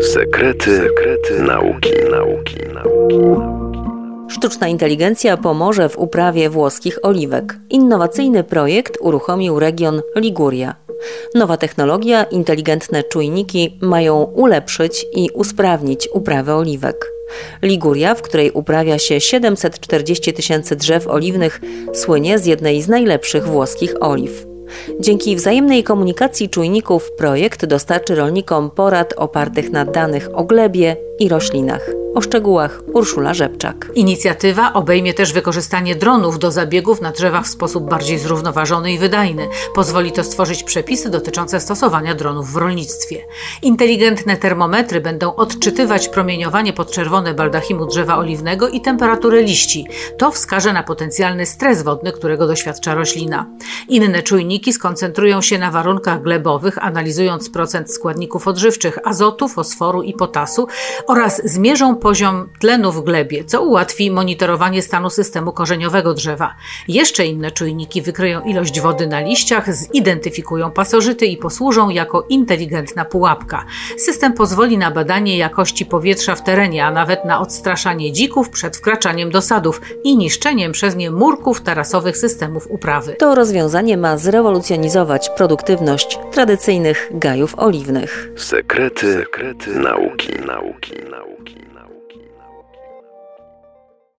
Sekrety nauki. Sztuczna inteligencja pomoże w uprawie włoskich oliwek. Innowacyjny projekt uruchomił region Liguria. Nowa technologia, inteligentne czujniki mają ulepszyć i usprawnić uprawę oliwek. Liguria, w której uprawia się 740 000 drzew oliwnych, słynie z jednej z najlepszych włoskich oliw. Dzięki wzajemnej komunikacji czujników projekt dostarczy rolnikom porad opartych na danych o glebie i roślinach. O szczegółach Urszula Rzepczak. Inicjatywa obejmie też wykorzystanie dronów do zabiegów na drzewach w sposób bardziej zrównoważony i wydajny. Pozwoli to stworzyć przepisy dotyczące stosowania dronów w rolnictwie. Inteligentne termometry będą odczytywać promieniowanie podczerwone baldachimu drzewa oliwnego i temperaturę liści. To wskaże na potencjalny stres wodny, którego doświadcza roślina. Inne czujniki skoncentrują się na warunkach glebowych, analizując procent składników odżywczych azotu, fosforu i potasu oraz zmierzą poziom tlenu w glebie, co ułatwi monitorowanie stanu systemu korzeniowego drzewa. Jeszcze inne czujniki wykryją ilość wody na liściach, zidentyfikują pasożyty i posłużą jako inteligentna pułapka. System pozwoli na badanie jakości powietrza w terenie, a nawet na odstraszanie dzików przed wkraczaniem do sadów i niszczeniem przez nie murków tarasowych systemów uprawy. To rozwiązanie ma zrewolucjonizować produktywność tradycyjnych gajów oliwnych. Sekrety nauki.